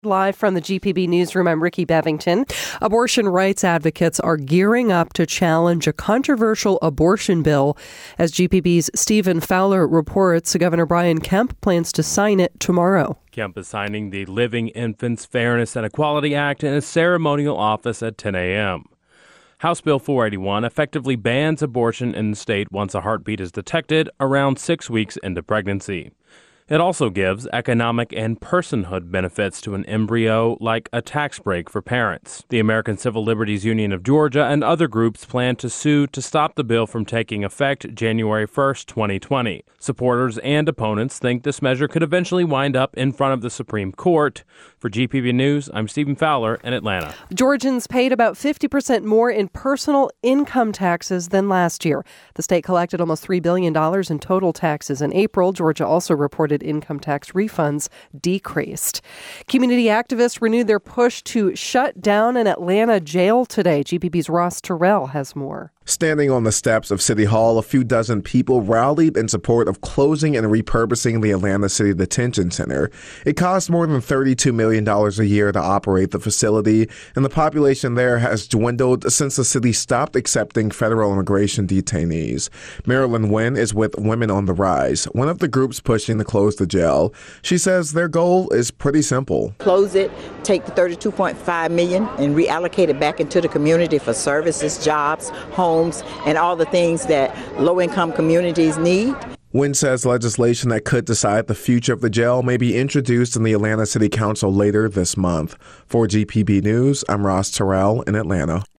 Live from the GPB newsroom, I'm Ricky Bevington. Abortion rights advocates are gearing up to challenge a controversial abortion bill. As GPB's Stephen Fowler reports, Governor Brian Kemp plans to sign it tomorrow. Kemp is signing the Living Infants Fairness and Equality Act in a ceremonial office at 10 a.m. House Bill 481 effectively bans abortion in the state once a heartbeat is detected around 6 weeks into pregnancy. It also gives economic and personhood benefits to an embryo, like a tax break for parents. The American Civil Liberties Union of Georgia and other groups plan to sue to stop the bill from taking effect January 1st, 2020. Supporters and opponents think this measure could eventually wind up in front of the Supreme Court. For GPB News, I'm Stephen Fowler in Atlanta. Georgians paid about 50% more in personal income taxes than last year. The state collected almost $3 billion in total taxes in April. Georgia also reported income tax refunds decreased. Community activists renewed their push to shut down an Atlanta jail today. GPB's Ross Terrell has more. Standing on the steps of City Hall, a few dozen people rallied in support of closing and repurposing the Atlanta City Detention Center. It costs more than $32 million a year to operate the facility, and the population there has dwindled since the city stopped accepting federal immigration detainees. Marilyn Wynn is with Women on the Rise, one of the groups pushing to close the jail. She says their goal is pretty simple. Close it, take the $32.5 million and reallocate it back into the community for services, jobs, homes, and all the things that low-income communities need. Wynn says legislation that could decide the future of the jail may be introduced in the Atlanta City Council later this month. For GPB News, I'm Ross Terrell in Atlanta.